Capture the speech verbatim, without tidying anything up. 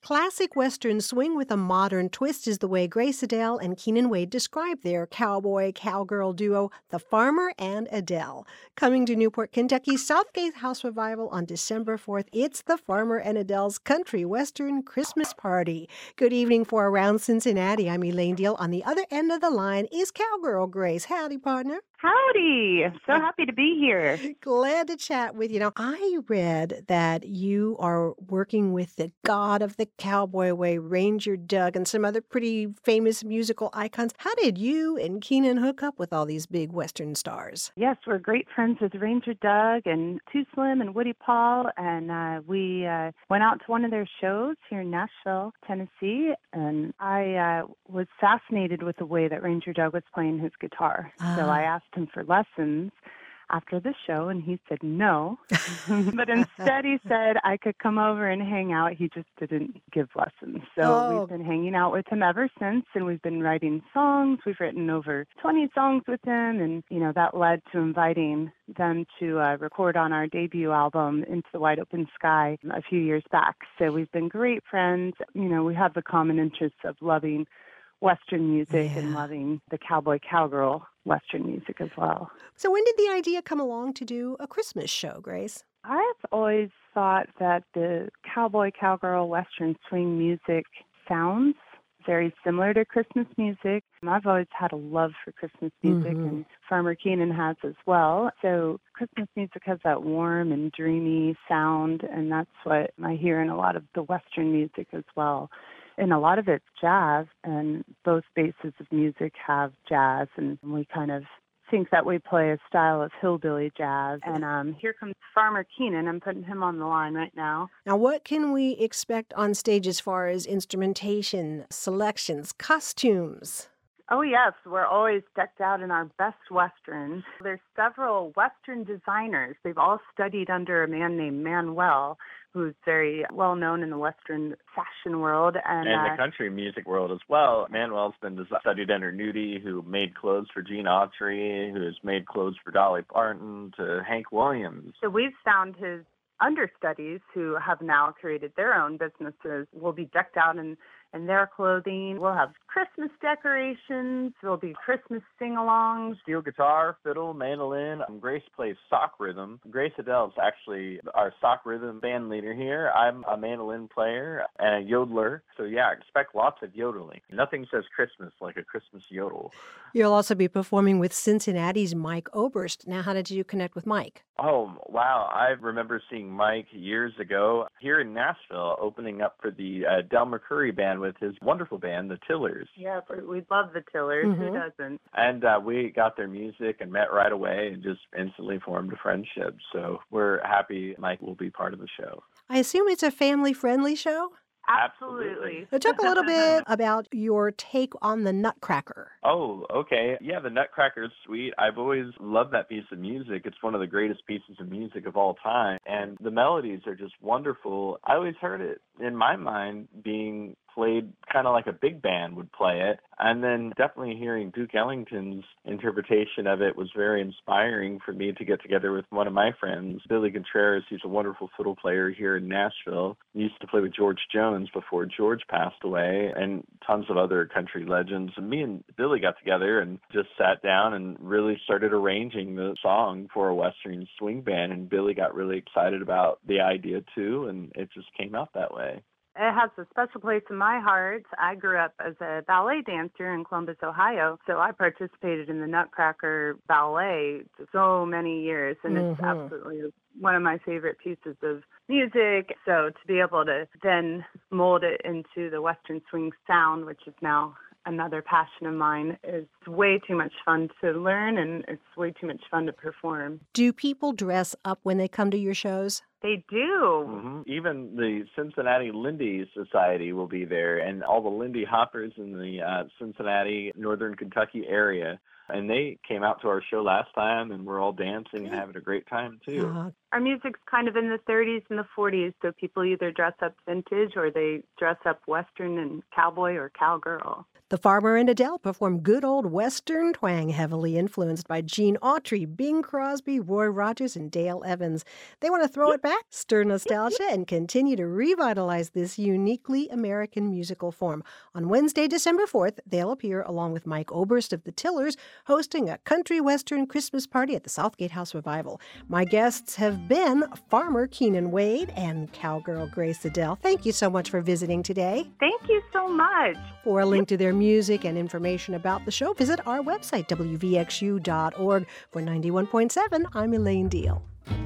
Classic Western swing with a modern twist is the way Grace Adele and Keenan Wade describe their cowboy-cowgirl duo, The Farmer and Adele. Coming to Newport, Kentucky's Southgate House Revival on December fourth, it's The Farmer and Adele's Country Western Christmas Party. Good evening for Around Cincinnati. I'm Elaine Deal. On the other end of the line is Cowgirl Grace. Howdy, partner. Howdy. So happy to be here. Glad to chat with you. Now, I read that you are working with the god of the cowboy way, Ranger Doug, and some other pretty famous musical icons. How did you and Keenan hook up with all these big Western stars? Yes, we're great friends with Ranger Doug and Too Slim and Woody Paul, and uh, we uh, went out to one of their shows here in Nashville, Tennessee, and I uh, was fascinated with the way that Ranger Doug was playing his guitar. Ah. So I asked him for lessons after the show, and he said no. But instead he said I could come over and hang out. He just didn't give lessons. So Oh. we've been hanging out with him ever since, and we've been writing songs. We've written over twenty songs with him, and, you know, that led to inviting them to uh, record on our debut album, Into the Wide Open Sky, a few years back. So we've been great friends. You know, we have the common interests of loving Western music Yeah. and loving the cowboy cowgirl Western music as well. So when did the idea come along to do a Christmas show, Grace? I've always thought that the cowboy cowgirl Western swing music sounds very similar to Christmas music. I've always had a love for Christmas music, Mhm. and Farmer Keenan has as well. So Christmas music has that warm and dreamy sound, and that's what I hear in a lot of the Western music as well. And a lot of it's jazz, and both bases of music have jazz, and we kind of think that we play a style of hillbilly jazz. And um, here comes Farmer Keenan. I'm putting him on the line right now. Now, what can we expect on stage as far as instrumentation, selections, costumes? Oh, yes, we're always decked out in our best Westerns. There's several Western designers. They've all studied under a man named Manuel, who's very well known in the Western fashion world. And, And uh, the country music world as well. Manuel's been des- studied under Nudie, who made clothes for Gene Autry, who has made clothes for Dolly Parton, to Hank Williams. so we've found his understudies who have now created their own businesses will be decked out in, in their clothing. We'll have Christmas decorations. There'll be Christmas sing-alongs. Steel guitar, fiddle, mandolin. Um, Grace plays sock rhythm. Grace Adele's actually our sock rhythm band leader here. I'm a mandolin player and a yodeler. So yeah, expect lots of yodeling. Nothing says Christmas like a Christmas yodel. You'll also be performing with Cincinnati's Mike Oberst. Now, how did you connect with Mike? Oh, wow. I remember seeing Mike years ago here in Nashville opening up for the uh, Del McCoury band with his wonderful band, the Tillers. Yeah, we love the Tillers. Mhm. Who doesn't? And uh, we got their music and met right away and just instantly formed a friendship. So we're happy Mike will be part of the show. I assume it's a family-friendly show? Absolutely. Now, talk a little bit about your take on the Nutcracker. Oh, okay. Yeah, the Nutcracker is sweet. I've always loved that piece of music. It's one of the greatest pieces of music of all time. And the melodies are just wonderful. I always heard it, in my mind, being played kind of like a big band would play it. And then definitely hearing Duke Ellington's interpretation of it was very inspiring for me to get together with one of my friends, Billy Contreras. He's a wonderful fiddle player here in Nashville. He used to play with George Jones before George passed away, and tons of other country legends. And me and Billy got together and just sat down and really started arranging the song for a Western swing band. And Billy got really excited about the idea too, and it just came out that way. It has a special place in my heart. I grew up as a ballet dancer in Columbus, Ohio, so I participated in the Nutcracker Ballet for so many years, and it's Mhm. absolutely one of my favorite pieces of music. So to be able to then mold it into the Western swing sound, which is now another passion of mine, is way too much fun to learn, and it's way too much fun to perform. Do people dress up when they come to your shows? They do. hmm Even the Cincinnati Lindy Society will be there, and all the Lindy Hoppers in the uh, Cincinnati, Northern Kentucky area. And they came out to our show last time, and we're all dancing and having a great time, too. Uh, Our music's kind of in the thirties and the forties, so people either dress up vintage or they dress up Western and cowboy or cowgirl. The Farmer and Adele perform good old Western twang, heavily influenced by Gene Autry, Bing Crosby, Roy Rogers, and Dale Evans. They want to throw it back, stir nostalgia, and continue to revitalize this uniquely American musical form. On Wednesday, December fourth, they'll appear along with Mike Oberst of the Tillers, hosting a country western Christmas party at the Southgate House Revival. My guests have been Farmer Keenan Wade and Cowgirl Grace Adele. Thank you so much for visiting today. Thank you so much. For a link to their music and information about the show, visit our website, W V X U dot org. For ninety-one point seven, I'm Elaine Deal.